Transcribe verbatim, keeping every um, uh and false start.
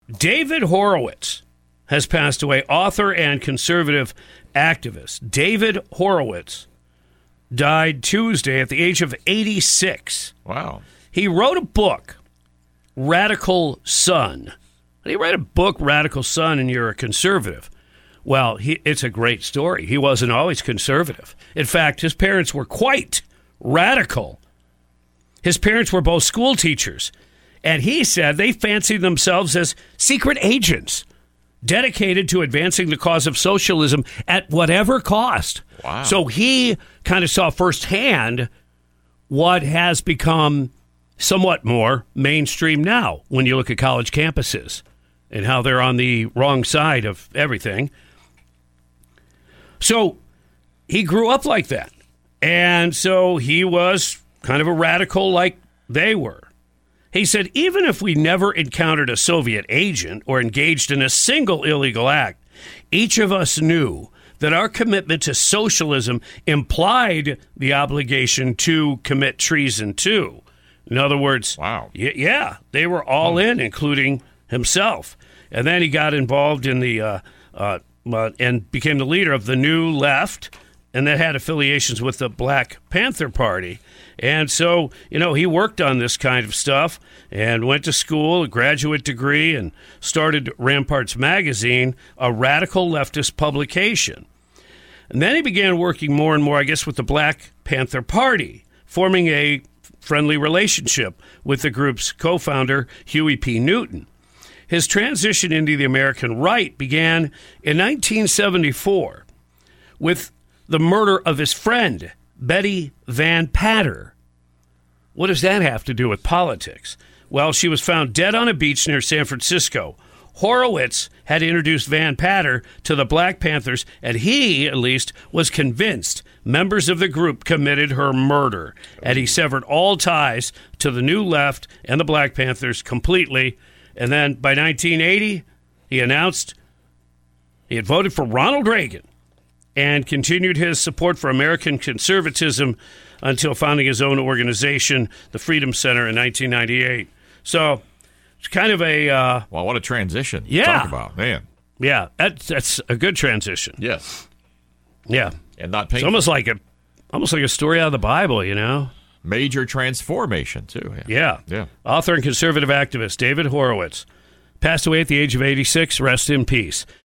David Horowitz has passed away, author and conservative activist. David Horowitz died Tuesday at the age of eighty-six. Wow. He wrote a book, Radical Son. He wrote a book, Radical Son, and you're a conservative. Well, he, it's a great story. He wasn't always conservative. In fact, his parents were quite radical. His parents were both school teachers. And he said they fancied themselves as secret agents, dedicated to advancing the cause of socialism at whatever cost. Wow. So he kind of saw firsthand what has become somewhat more mainstream now when you look at college campuses and how they're on the wrong side of everything. So he grew up like that. And so he was kind of a radical like they were. He said, even if we never encountered a Soviet agent or engaged in a single illegal act, each of us knew that our commitment to socialism implied the obligation to commit treason too. In other words, wow. y- yeah, they were all in, including himself. And then he got involved in the uh, uh, uh, and became the leader of the New Left, and that had affiliations with the Black Panther Party. And so, you know, he worked on this kind of stuff and went to school, a graduate degree, and started Ramparts Magazine, a radical leftist publication. And then he began working more and more, I guess, with the Black Panther Party, forming a friendly relationship with the group's co-founder, Huey P. Newton. His transition into the American right began in nineteen seventy-four with the murder of his friend, Betty Van Patter. What does that have to do with politics? Well, she was found dead on a beach near San Francisco. Horowitz had introduced Van Patter to the Black Panthers, and he, at least, was convinced members of the group committed her murder. And he severed all ties to the New Left and the Black Panthers completely. And then by nineteen eighty, he announced he had voted for Ronald Reagan and continued his support for American conservatism until founding his own organization, the Freedom Center, in nineteen ninety-eight. So it's kind of a... Uh, well, what a transition. Yeah. Talk about, man. Yeah, that's, that's a good transition. Yes. Yeah. And not It's painful. almost like a, almost like a story out of the Bible, you know? Major transformation, too. Yeah. Yeah. Yeah. Author and conservative activist David Horowitz passed away at the age of eighty-six. Rest in peace.